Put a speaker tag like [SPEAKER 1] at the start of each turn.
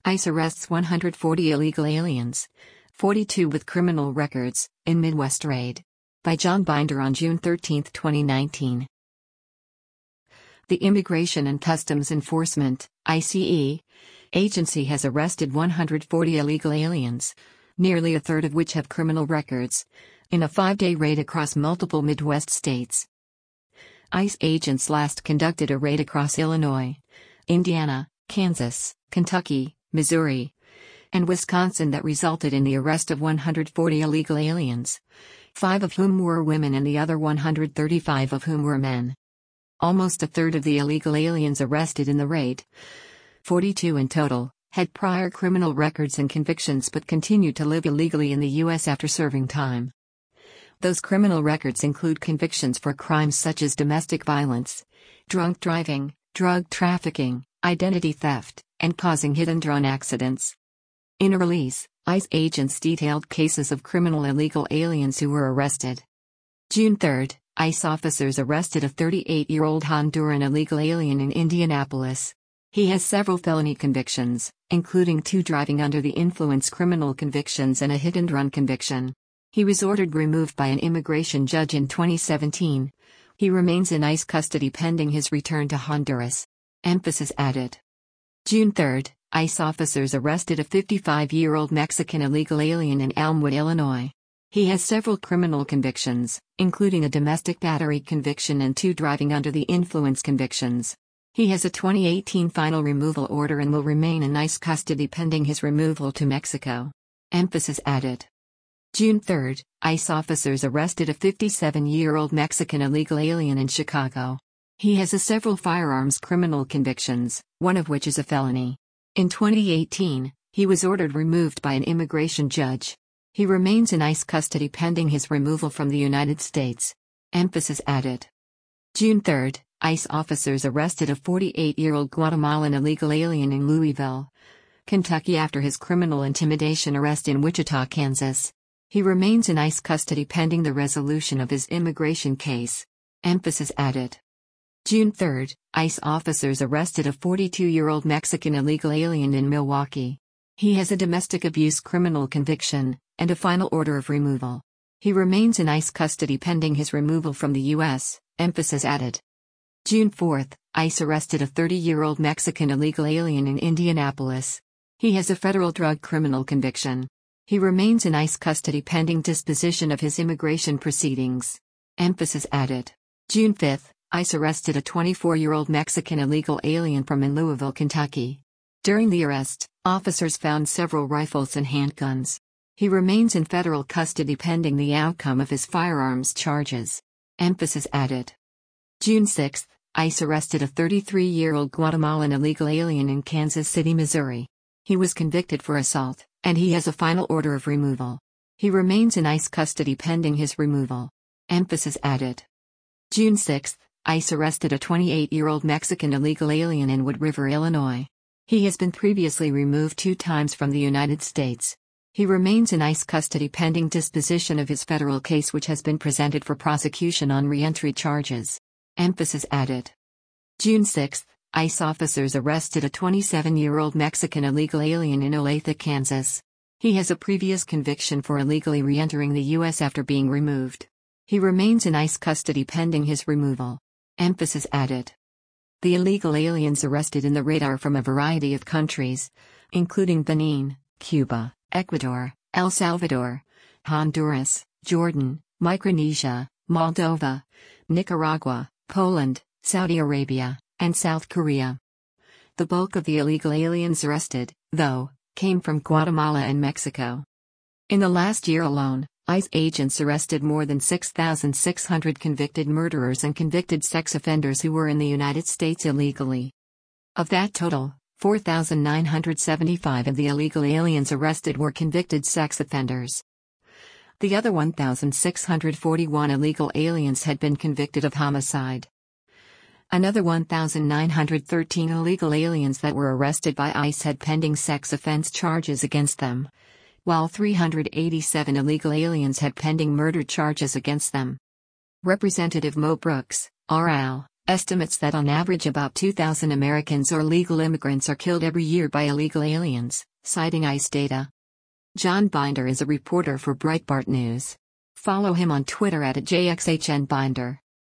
[SPEAKER 1] ICE arrests 140 illegal aliens, 42 with criminal records, in Midwest raid. By John Binder on June 13, 2019. The Immigration and Customs Enforcement (ICE) agency has arrested 140 illegal aliens, nearly a third of which have criminal records, in a 5-day raid across multiple Midwest states. ICE agents last conducted a raid across Illinois, Indiana, Kansas, Kentucky, Missouri, and Wisconsin that resulted in the arrest of 140 illegal aliens, 5 of whom were women and the other 135 of whom were men. Almost a third of the illegal aliens arrested in the raid, 42 in total, had prior criminal records and convictions but continued to live illegally in the U.S. after serving time. Those criminal records include convictions for crimes such as domestic violence, drunk driving, drug trafficking, identity theft, and causing hit-and-run accidents. In a release, ICE agents detailed cases of criminal illegal aliens who were arrested. June 3, ICE officers arrested a 38-year-old Honduran illegal alien in Indianapolis. He has several felony convictions, including 2 driving under the influence criminal convictions and a hit-and-run conviction. He was ordered removed by an immigration judge in 2017. He remains in ICE custody pending his return to Honduras. Emphasis added. June 3, ICE officers arrested a 55-year-old Mexican illegal alien in Elmwood, Illinois. He has several criminal convictions, including a domestic battery conviction and 2 driving under the influence convictions. He has a 2018 final removal order and will remain in ICE custody pending his removal to Mexico. Emphasis added. June 3, ICE officers arrested a 57-year-old Mexican illegal alien in Chicago. He has several firearms criminal convictions, one of which is a felony. In 2018, he was ordered removed by an immigration judge. He remains in ICE custody pending his removal from the United States. Emphasis added. June 3, ICE officers arrested a 48-year-old Guatemalan illegal alien in Louisville, Kentucky after his criminal intimidation arrest in Wichita, Kansas. He remains in ICE custody pending the resolution of his immigration case. Emphasis added. June 3, ICE officers arrested a 42-year-old Mexican illegal alien in Milwaukee. He has a domestic abuse criminal conviction, and a final order of removal. He remains in ICE custody pending his removal from the U.S., emphasis added. June 4, ICE arrested a 30-year-old Mexican illegal alien in Indianapolis. He has a federal drug criminal conviction. He remains in ICE custody pending disposition of his immigration proceedings. Emphasis added. June 5, ICE arrested a 24-year-old Mexican illegal alien from Louisville, Kentucky. During the arrest, officers found several rifles and handguns. He remains in federal custody pending the outcome of his firearms charges. Emphasis added. June 6, ICE arrested a 33-year-old Guatemalan illegal alien in Kansas City, Missouri. He was convicted for assault, and he has a final order of removal. He remains in ICE custody pending his removal. Emphasis added. June 6, ICE arrested a 28-year-old Mexican illegal alien in Wood River, Illinois. He has been previously removed 2 times from the United States. He remains in ICE custody pending disposition of his federal case which has been presented for prosecution on re-entry charges. Emphasis added. June 6, ICE officers arrested a 27-year-old Mexican illegal alien in Olathe, Kansas. He has a previous conviction for illegally re-entering the U.S. after being removed. He remains in ICE custody pending his removal. Emphasis added. The illegal aliens arrested in the raid are from a variety of countries, including Benin, Cuba, Ecuador, El Salvador, Honduras, Jordan, Micronesia, Moldova, Nicaragua, Poland, Saudi Arabia, and South Korea. The bulk of the illegal aliens arrested, though, came from Guatemala and Mexico. In the last year alone, ICE agents arrested more than 6,600 convicted murderers and convicted sex offenders who were in the United States illegally. Of that total, 4,975 of the illegal aliens arrested were convicted sex offenders. The other 1,641 illegal aliens had been convicted of homicide. Another 1,913 illegal aliens that were arrested by ICE had pending sex offense charges against them, while 387 illegal aliens had pending murder charges against them. Representative Mo Brooks, R.L., estimates that on average about 2,000 Americans or legal immigrants are killed every year by illegal aliens, citing ICE data. John Binder is a reporter for Breitbart News. Follow him on Twitter @JXHNBinder.